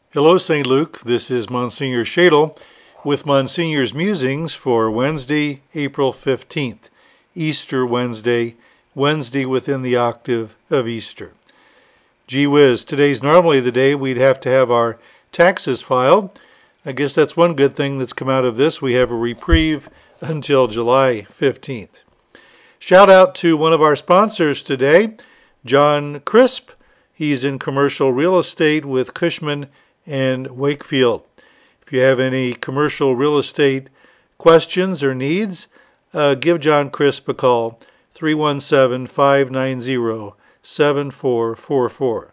Hello, St. Luke. This is Monsignor Shadle with Monsignor's Musings for Wednesday, April 15th, Easter Wednesday, Wednesday within the octave of Easter. Gee whiz, today's normally the day we'd have to have our taxes filed. I guess that's one good thing that's come out of this. We have a reprieve until July 15th. Shout out to one of our sponsors today, John Crisp. He's in commercial real estate with Cushman and Wakefield. If you have any commercial real estate questions or needs, give John Crisp a call, 317-590-7444.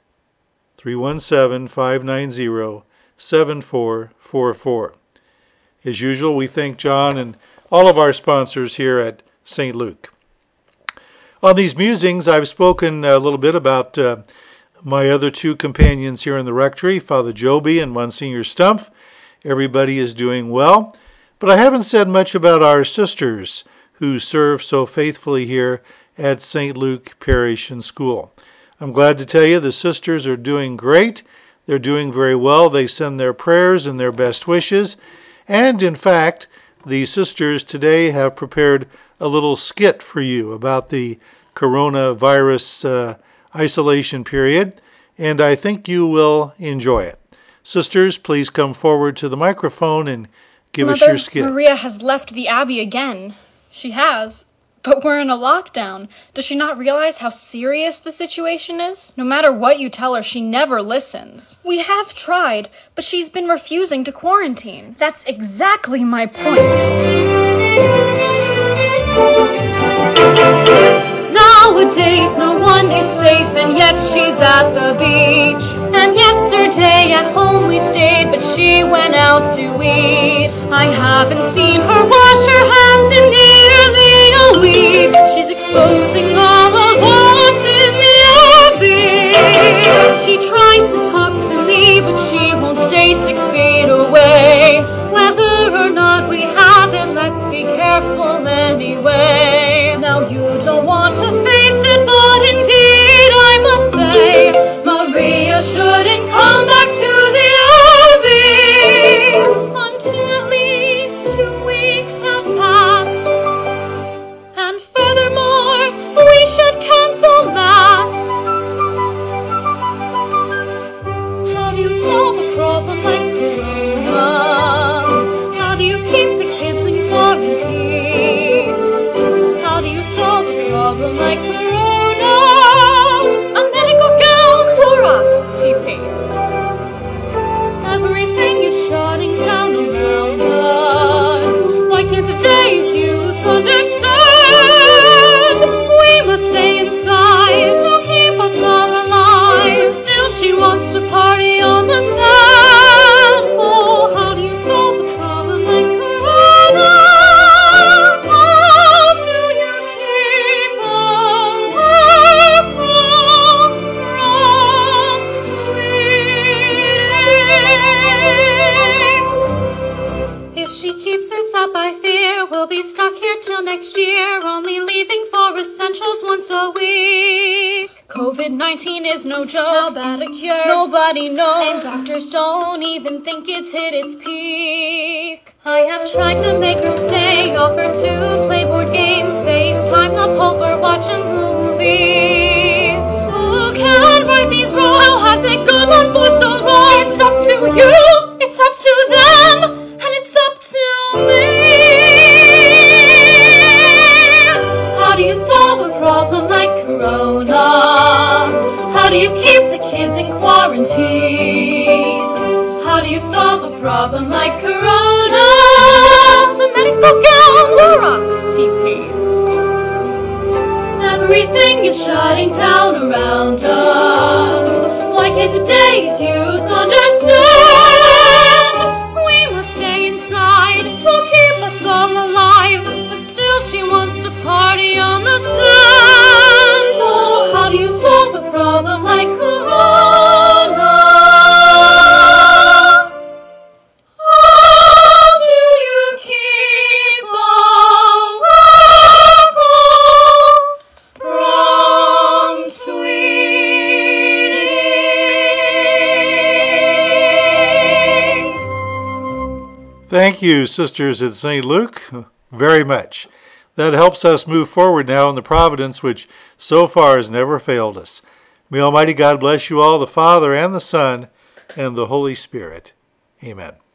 317-590-7444. As usual, we thank John and all of our sponsors here at St. Luke. On these musings, I've spoken a little bit about my other two companions here in the rectory, Father Joby and Monsignor Stumpf. Everybody is doing well, but I haven't said much about our sisters who serve so faithfully here at St. Luke Parish and School. I'm glad to tell you the sisters are doing great. They're doing very well. They send their prayers and their best wishes, and in fact, the sisters today have prepared a little skit for you about the coronavirus isolation period, and I think you will enjoy it. Sisters, please come forward to the microphone and give us your skit. Maria has left the Abbey again. She has. But we're in a lockdown. Does she not realize how serious the situation is? No matter what you tell her, she never listens. We have tried, but she's been refusing to quarantine. That's exactly my point. Nowadays no one is safe, and yet she's at the beach. And yesterday at home we stayed, but she went out to eat. I haven't seen her wash her hands in nearly a week. She's exposing all of us in the Abbey. She tries to talk to me, but she won't stay 6 feet away. Whether or not we have it, let's be careful anyway. Now you don't want to face it, but indeed I must say, Maria shouldn't come back to the Abbey until at least 2 weeks have passed. And furthermore, we should cancel Mass. How do you solve a problem like Corona? How do you keep the kids in quarantine? How do you solve a problem like Corona? A medical gown, Clorox, TP. Everything is shutting down around us. Why can't today's youth understand? We must stay inside to keep us all alive. Still she wants to party on the sand. Oh, how do you solve a problem like Corona? How do you keep away from tweeting? If she keeps this up, I fear we'll be stuck here till next year, only leaving for essentials once a week. COVID-19 is no joke. How bad a cure? Nobody knows. And doctors don't even think it's hit its peak. I have tried to make her stay, offer to play board games, FaceTime the Pope or watch a movie. Who can right these wrongs? How has it gone on for so long? It's up to you, it's up to them, and it's up to me. How do you solve a problem like Corona? How do you keep the kids in quarantine? How do you solve a problem like Corona? A medical gown, Clorox, TP. Everything is shutting down around us. Why can't today's youth understand? We must stay inside to keep us all alive, but still she wants to party on the sand. Oh, how do you solve a problem like Corona? How do you keep away from tweeting? Thank you, sisters at St. Luke, very much. That helps us move forward now in the providence which so far has never failed us. May Almighty God bless you all, the Father and the Son and the Holy Spirit. Amen.